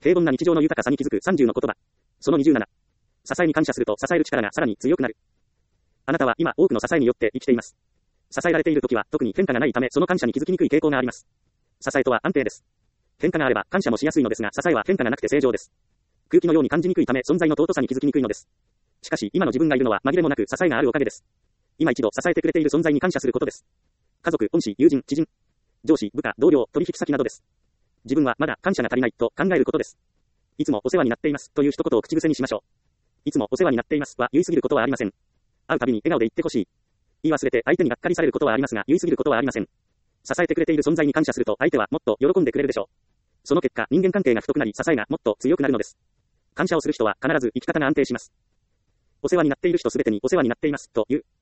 平凡な日常の豊かさに気づく30の言葉。その27。支えに感謝すると支える力がさらに強くなる。あなたは今多くの支えによって生きています。支えられているときは特に変化がないためその感謝に気づきにくい傾向があります。支えとは安定です。変化があれば感謝もしやすいのですが支えは変化がなくて正常です。空気のように感じにくいため存在の尊さに気づきにくいのです。しかし今の自分がいるのは紛れもなく支えがあるおかげです。今一度支えてくれている存在に感謝することです。家族、恩師、友人、知人、上司、部下、同僚、取引先などです。自分はまだ感謝が足りないと考えることです。いつもお世話になっていますという一言を口癖にしましょう。いつもお世話になっていますは言い過ぎることはありません。会うたびに笑顔で言ってほしい。言い忘れて相手にがっかりされることはありますが言い過ぎることはありません。支えてくれている存在に感謝すると相手はもっと喜んでくれるでしょう。その結果人間関係が太くなり支えがもっと強くなるのです。感謝をする人は必ず生き方が安定します。お世話になっている人すべてにお世話になっていますという。